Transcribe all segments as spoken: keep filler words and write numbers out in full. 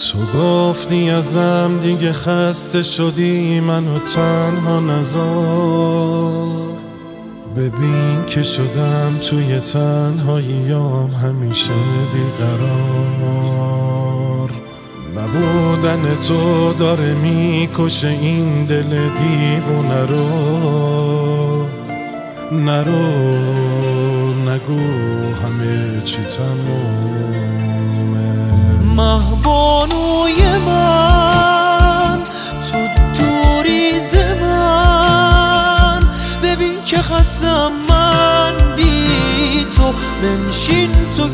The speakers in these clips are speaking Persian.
تو گفتی ازم دیگه خسته شدی، منو تنها نذار. ببین که شدم توی تنهاییام همیشه بیقرار. نبودن تو داره میکشه این دل دیوونه رو. نرو نگو همه چی تمومه. مهبانوی من تو دوری ز من، ببین که خستم من بی تو. بنشین تو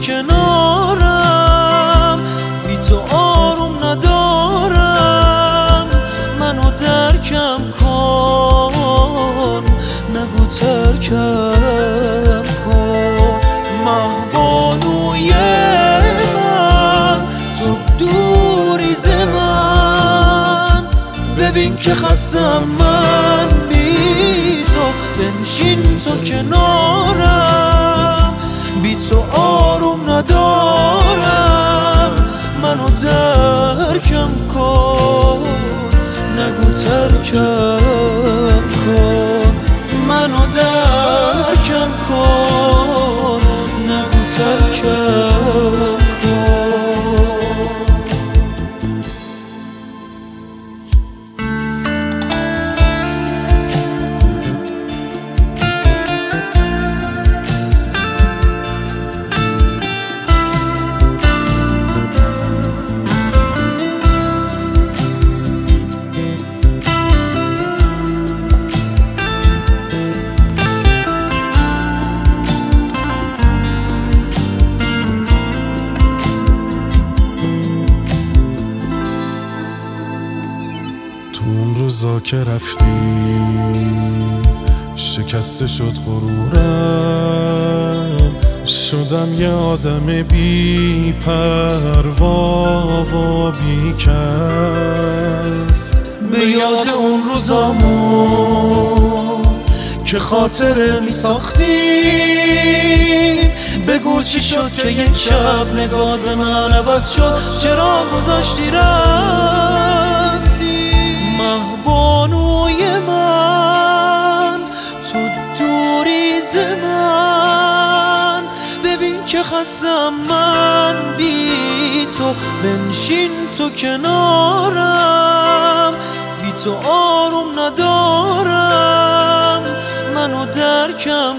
کنارم، بی تو آروم ندارم. منو درکم کن، نگو ترکم کن. مهبانوی من تو دوری ز من، ببین که خستم من بی تو. بنشین تو کنارم، بی تو آروم ندارم. منو درکم کن، نگو ترکم کن. منو درکم کن، نگو ترکم کن. اون روزا که رفتی شکسته شد غرورم. شدم یه آدم بی پروا و بی کس. به یاد اون روزامون که خاطره می ساختی، بگو چی شد که یک شب نگات به من عوض شد. چرا گذاشتی رفتی؟ مهبانوی من تو دوری ز من، ببین که خستم من بی تو. بنشین تو کنارم، بی تو آروم ندارم. منو درکم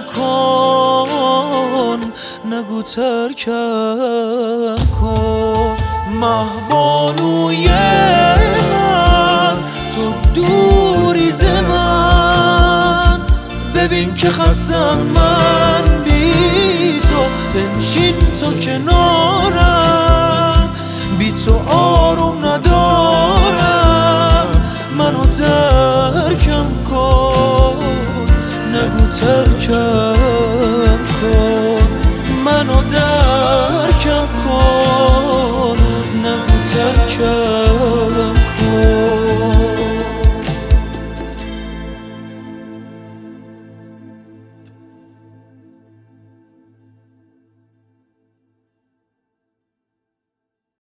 کن، نگو ترکم کن. مهبانوی من تو دوری ز من، ببین که خستم من بی تو. بنشین تو کنارم، بی تو آروم ندارم. منو درکم کن، نگو ترکم کن. منو درکم کن، نگو ترکم